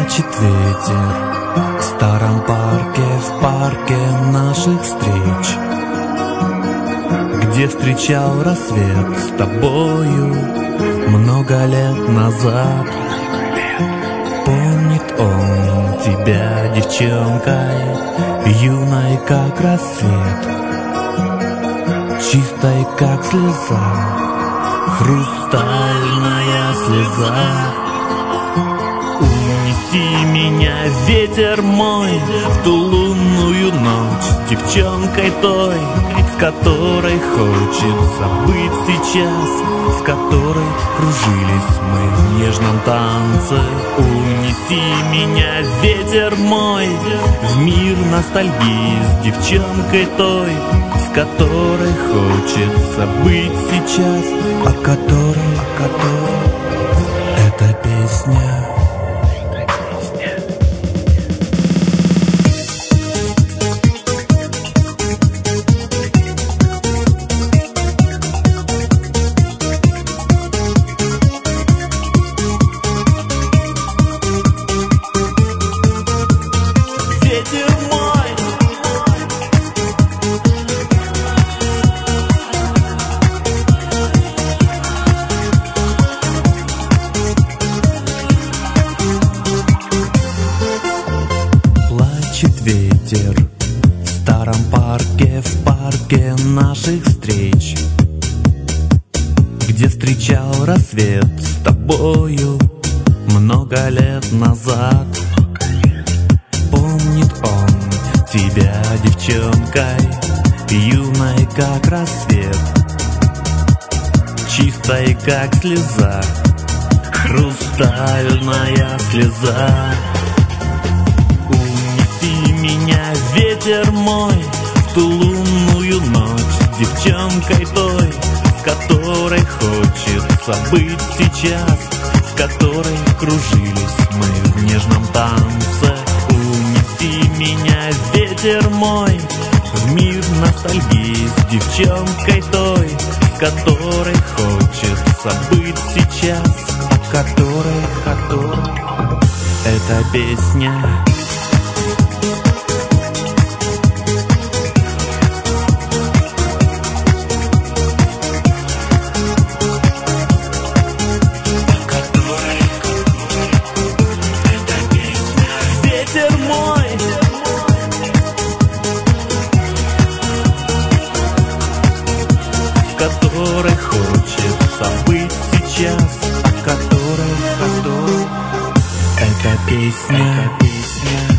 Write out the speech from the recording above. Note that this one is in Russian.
Плачет ветер в старом парке, в парке наших встреч, где встречал рассвет с тобою много лет назад. Помнит он тебя девчонкой, юной как рассвет, чистой как слеза, хрустальная слеза. Унеси меня, ветер мой, в ту лунную ночь с девчонкой той, с которой хочется быть сейчас, с которой кружились мы в нежном танце. Унеси меня, ветер мой, в мир ностальгии с девчонкой той, с которой хочется быть сейчас, о которой эта песня. Ветер в старом парке, в парке наших встреч, где встречал рассвет с тобою много лет назад. Помнит он тебя девчонкой, юной как рассвет, чистой как слеза, хрустальная слеза. Меня, ветер мой, в ту лунную ночь с девчонкой той, с которой хочется быть сейчас, с которой кружились мы в нежном танце. Унеси меня, ветер мой, в мир ностальгии с девчонкой той, с которой хочется быть сейчас, о которой эта песня. Которой хочется быть сейчас, о которой эта песня.